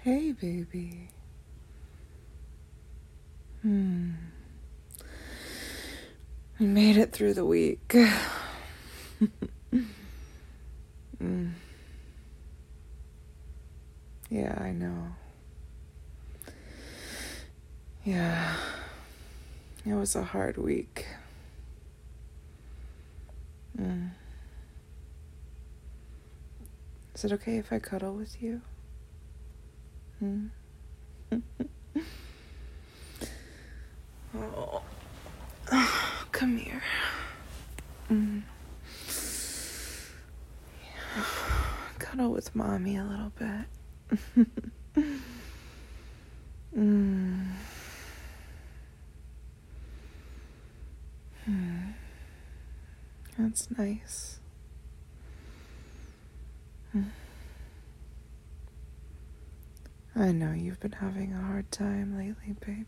Hey, baby. We made it through the week. Yeah, I know. Yeah, it was a hard week. Is it okay if I cuddle with you? Oh, come here. Cuddle with mommy a little bit. That's nice. I know you've been having a hard time lately, baby.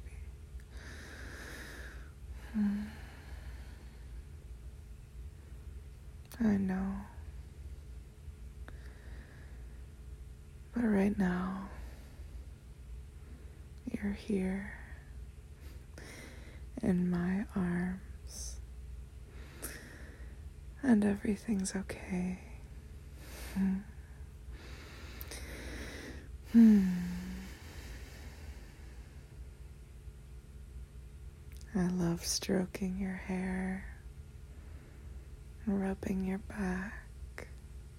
I know. But right now, you're here in my arms, and everything's okay. I love stroking your hair and rubbing your back.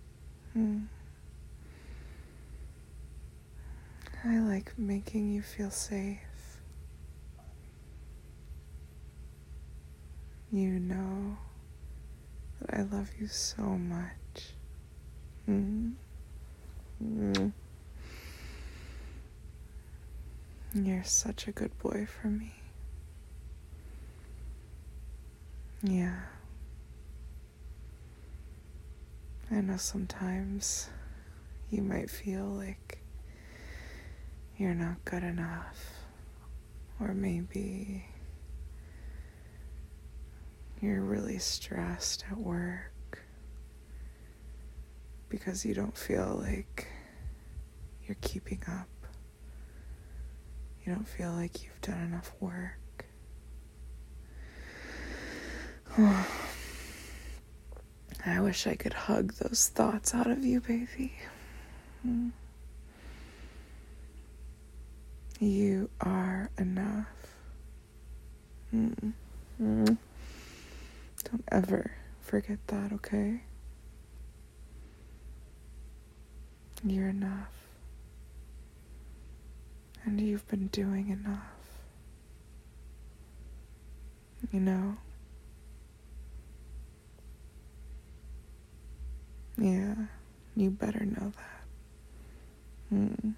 I like making you feel safe. You know that I love you so much. You're such a good boy for me. Yeah. I know sometimes you might feel like you're not good enough, or maybe you're really stressed at work because you don't feel like you're keeping up. You don't feel like you've done enough work. I wish I could hug those thoughts out of you, baby. You are enough. Don't ever forget that, okay? You're enough. And you've been doing enough. You know? Yeah, you better know that.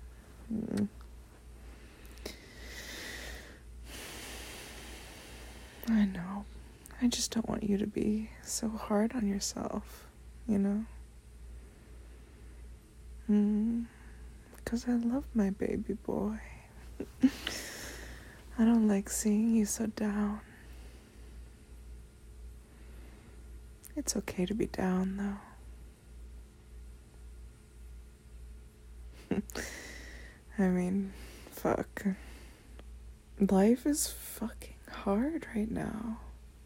I know. I just don't want you to be so hard on yourself, you know? Because I love my baby boy. I don't like seeing you so down. It's okay to be down, though. I mean, fuck. Life is fucking hard right now.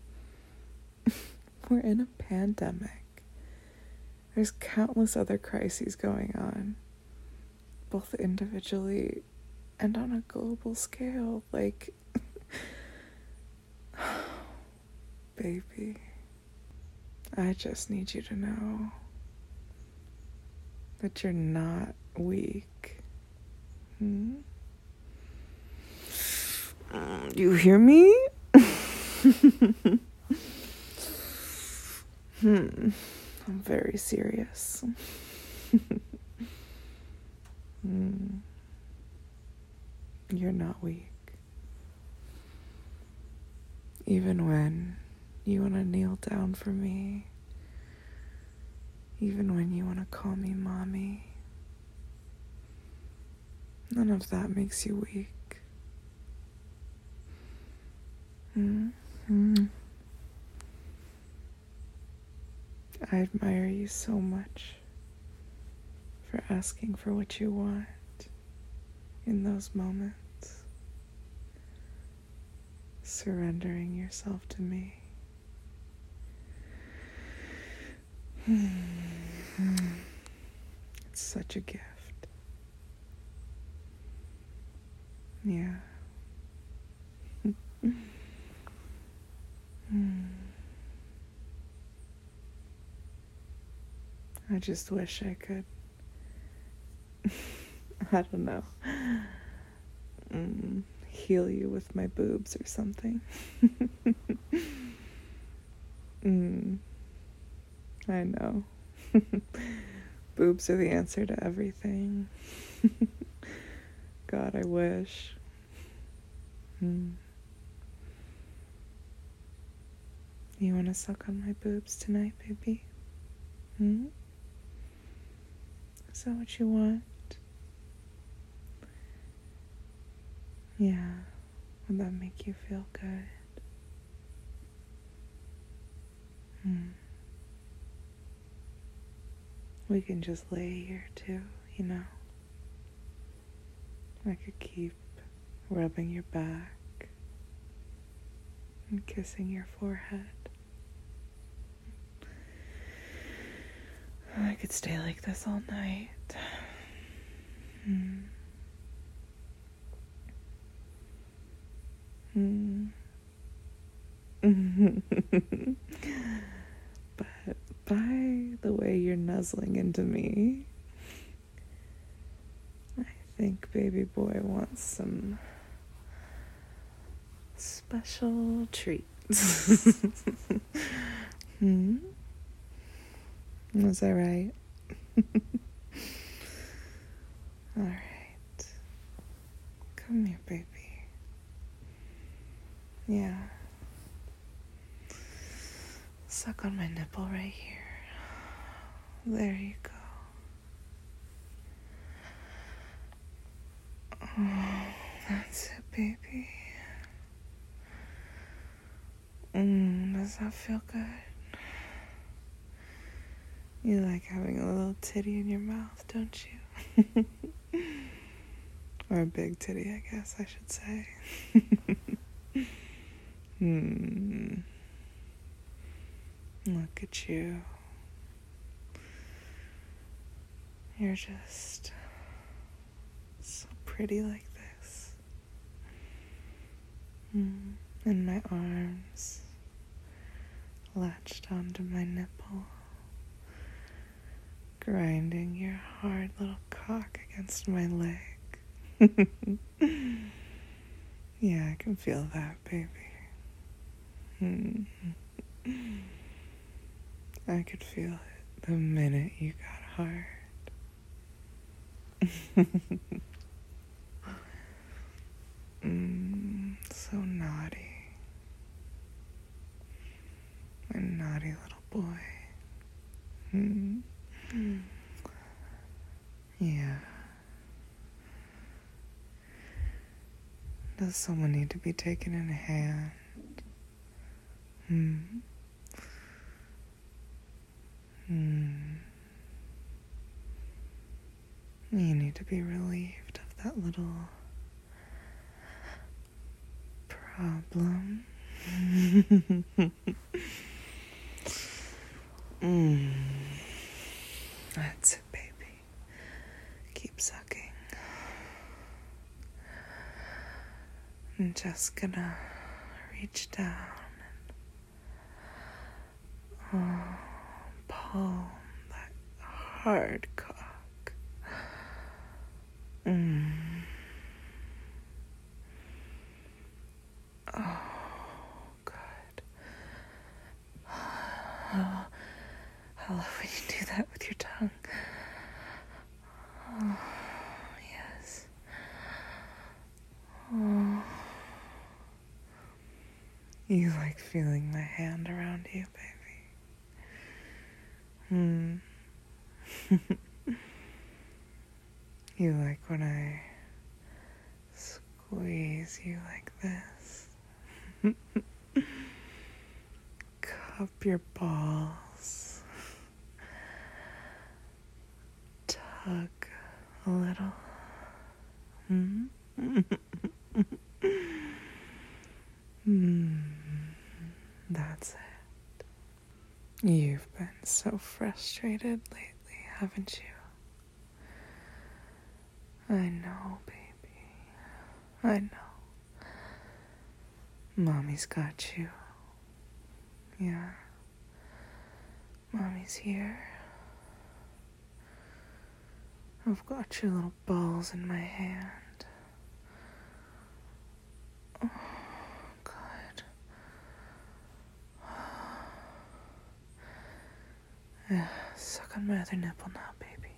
We're in a pandemic. There's countless other crises going on, both individually and on a global scale. Like, baby, I just need you to know that you're not weak. You hear me? I'm very serious. You're not weak. Even when you want to kneel down for me, even when you want to call me mommy, none of that makes you weak. I admire you so much for asking for what you want. in those moments, surrendering yourself to me. It's such a gift. Yeah. I just wish I could, I don't know, heal you with my boobs or something. I know. Boobs are the answer to everything. God, I wish. You want to suck on my boobs tonight, baby? Is that what you want? Yeah. Would that make you feel good? We can just lay here too, you know? I could keep rubbing your back and kissing your forehead. I could stay like this all night. But by the way you're nuzzling into me, I think baby boy wants some special treats. Was that right? All right. Come here, baby. Yeah. Suck on my nipple right here. There you go. Oh, that's it, baby. Does that feel good? You like having a little titty in your mouth, don't you? Or a big titty, I guess I should say. Look at you. You're just so pretty like this. And my arms latched onto my nipple, grinding your hard little cock against my leg. Yeah, I can feel that, baby. I could feel it the minute you got hard. So naughty. My naughty little boy. Yeah. Does someone need to be taken in hand? You need to be relieved of that little problem. That's it, baby. Keep sucking. I'm just gonna reach down and palm that hard cock. Oh, God. Oh, I love when you do that with your tongue. Oh, yes. Oh. You like feeling my hand around you, baby. You like when I squeeze you like this. Cup your balls. Tug a little Hmm? That's it. You've been so frustrated lately, haven't you? I know, baby. I know. Mommy's got you. Yeah. Mommy's here. I've got your little balls in my hand. Oh, God. Yeah, suck on my other nipple now, baby.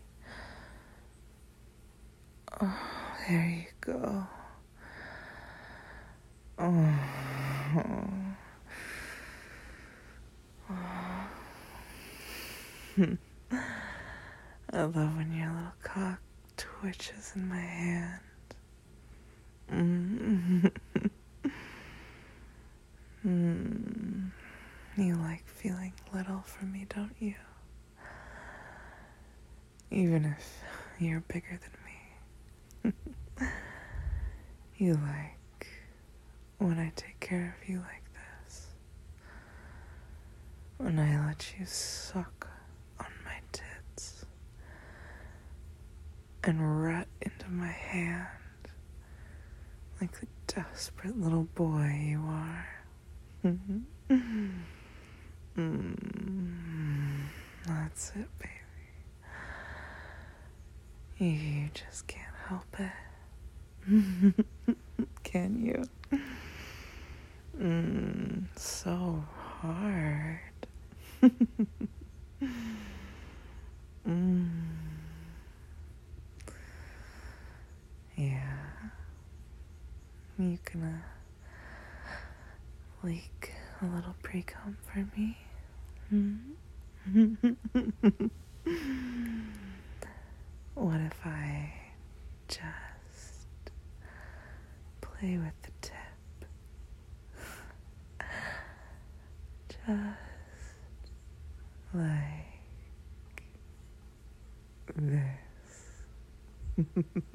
Oh, there you go. Oh. I love when your little cock twitches in my hand. You like feeling little for me, don't you? Even if you're bigger than me. You like when I take care of you like this. When I let you suck on my tits and rut into my hand like the desperate little boy you are. That's it, baby. You just can't help it. Can you? So hard. Yeah. You gonna leak a little pre-cum for me? What if I just play with the tip? Just like this.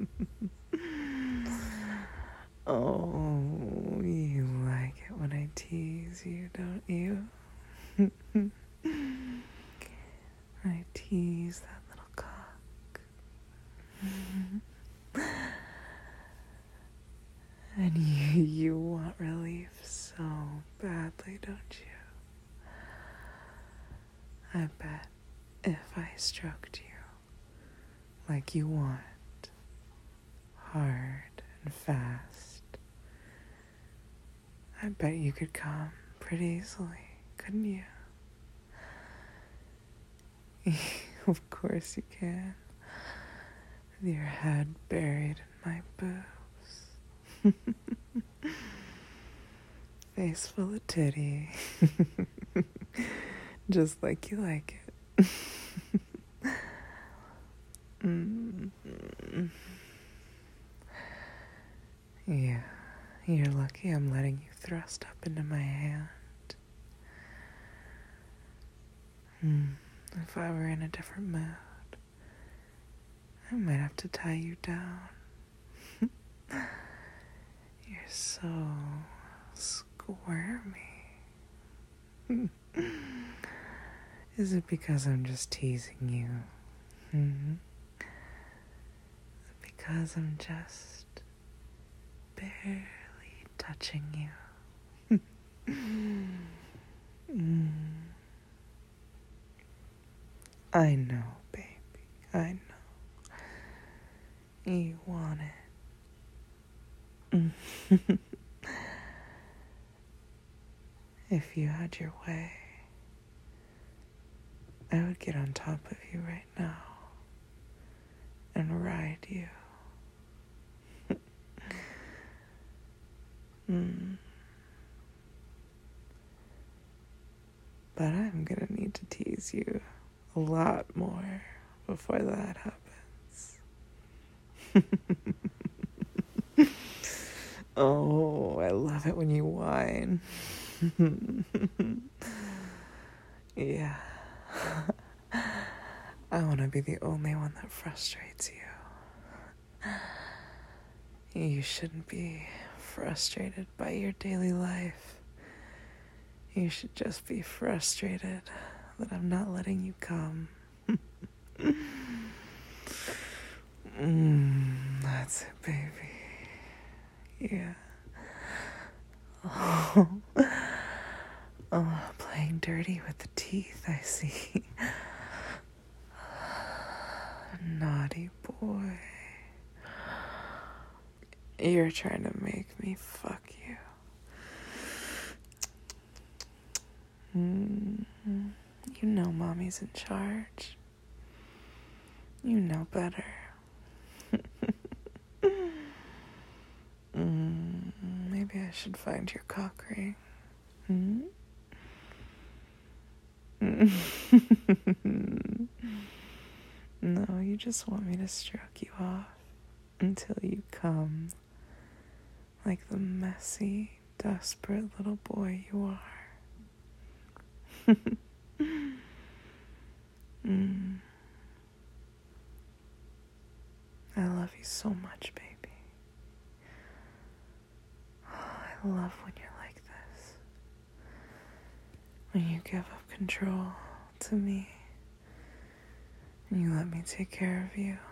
Oh, you like it when I tease you, don't you? I tease that little cock. And you want relief so badly, don't you? I bet if I stroked you like you want, hard and fast, I bet you could come pretty easily, couldn't you? Of course you can. With your head buried in my boobs. Face full of titty. Just like you like it. Yeah, you're lucky I'm letting you thrust up into my hand. If I were in a different mood, I might have to tie you down. You're so squirmy. Is it because I'm just teasing you? Is it because I'm just barely touching you? I know, baby. I know. You want it. If you had your way, I would get on top of you right now and ride you. But I'm gonna need to tease you a lot more before that happens. Oh, I love it when you whine. Yeah. I want to be the only one that frustrates you. You shouldn't be frustrated by your daily life. You should just be frustrated that I'm not letting you come. That's it, baby. Yeah. Oh, playing dirty with the teeth, I see. Naughty boy. You're trying to make me fuck you. You know mommy's in charge. You know better. Maybe I should find your cock ring. No, you just want me to stroke you off until you come, like the messy, desperate little boy you are. I love you so much, baby. I love when you're like this. When you give up control to me and you let me take care of you.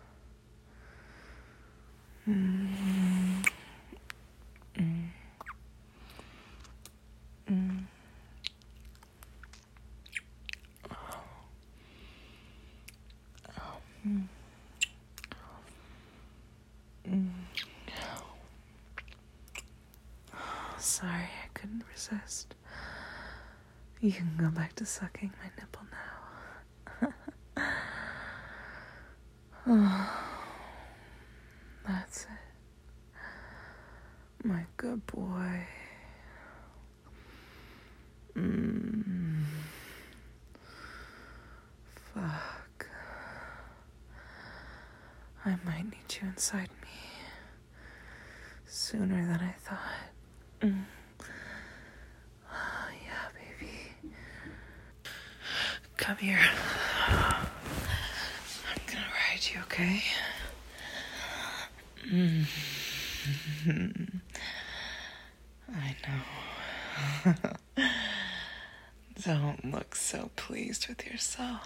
Sorry, I couldn't resist. You can go back to sucking my nipple now. Oh, that's it. My good boy. Fuck. I might need you inside me sooner than I thought. Oh, yeah, baby. Come here. I'm gonna ride you, okay? I know. Don't look so pleased with yourself.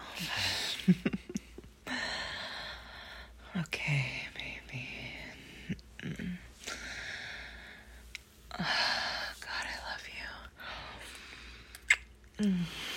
Okay, baby. God, I love you.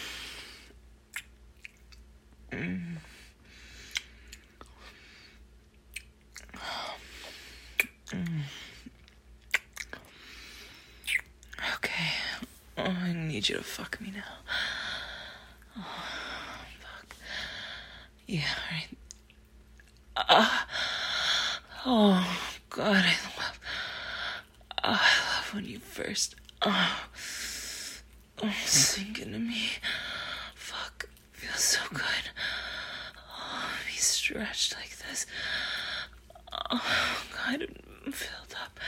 Okay. Oh, I need you to fuck me now. Oh, fuck. Yeah, right. Oh, God, I love when you first, sink into me. Fuck, feels so good. Oh, be stretched like this. Oh, God, I'm filled up.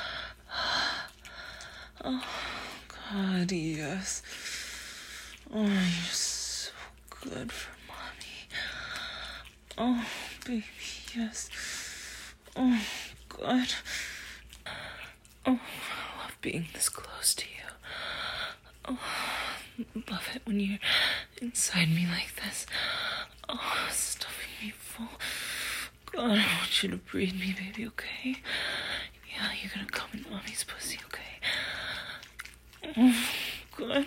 Oh, God, yes. Oh, you're so good for mommy. Oh, baby, yes. Oh, God. Oh, I love being this close to you. Oh, love it when you're inside me like this. Oh, stuffing me full. God, I want you to breathe me, baby, okay? Yeah, you're gonna come in mommy's pussy, okay? Oh, God.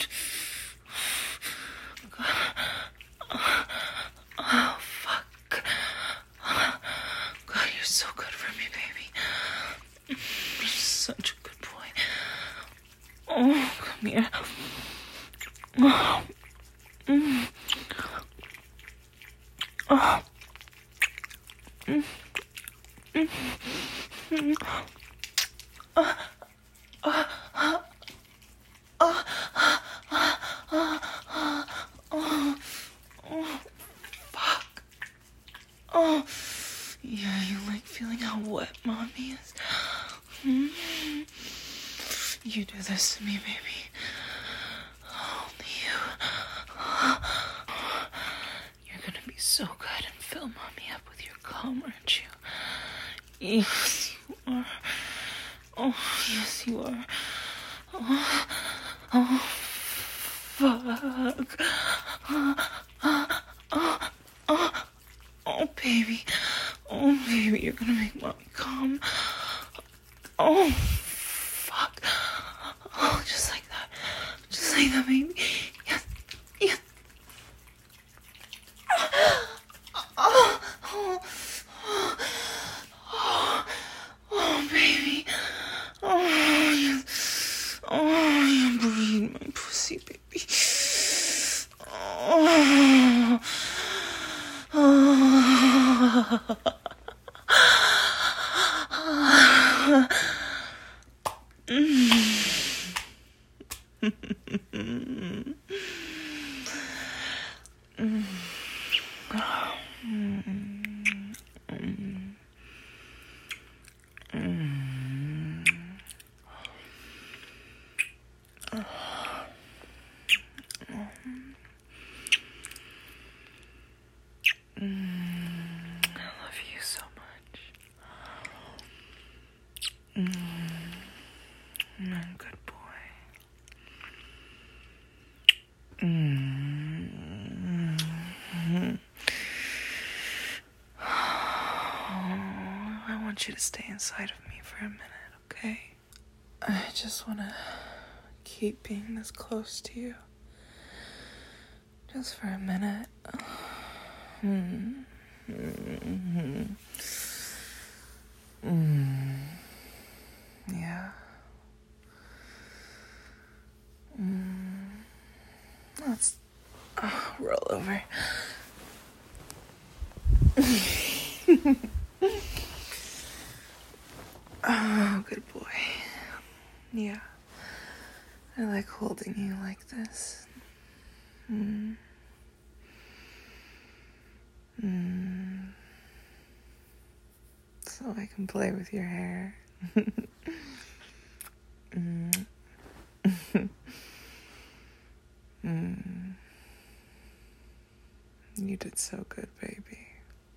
Oh, fuck. God, you're so good for me, baby. You're such a good boy. Oh, come here. Oh. Oh. Fuck. Oh, yeah, you like feeling how wet mommy is? You do this to me, baby. Only you. You're gonna be so good and fill mommy up with your cum, aren't you? Yes, you are. Oh, yes, you are. Oh, oh fuck. Oh, baby. Oh, baby, you're gonna make mommy come. Oh, fuck. Oh, just like that. Just like that, baby. Yes, yes. Oh, oh, oh, oh, baby. Oh, yes. Oh, you breathe my pussy, baby. Oh, oh. I love you so much. Good boy. I want you to stay inside of me for a minute, okay? I just want to keep being this close to you. Just for a minute. Yeah. Let's roll over. Oh, good boy. Yeah. I like holding you like this. So I can play with your hair. You did so good, baby.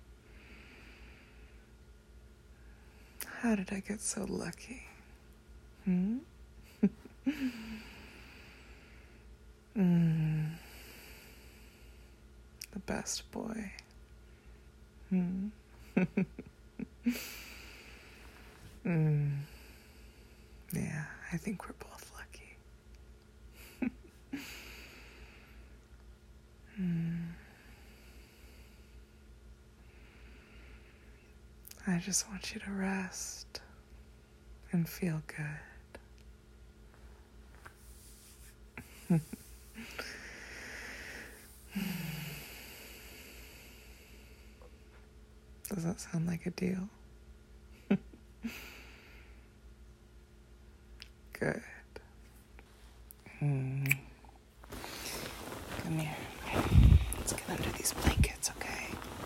How did I get so lucky? The best boy. Yeah, I think we're both lucky. I just want you to rest and feel good. Does that sound like a deal? Good. Come here. Let's get under these blankets, okay?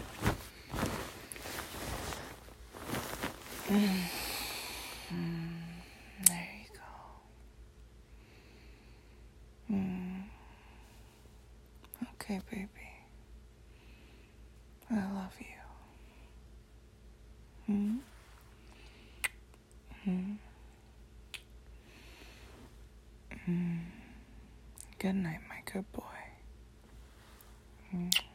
There you go. Okay, baby. I love you. Good night, my good boy.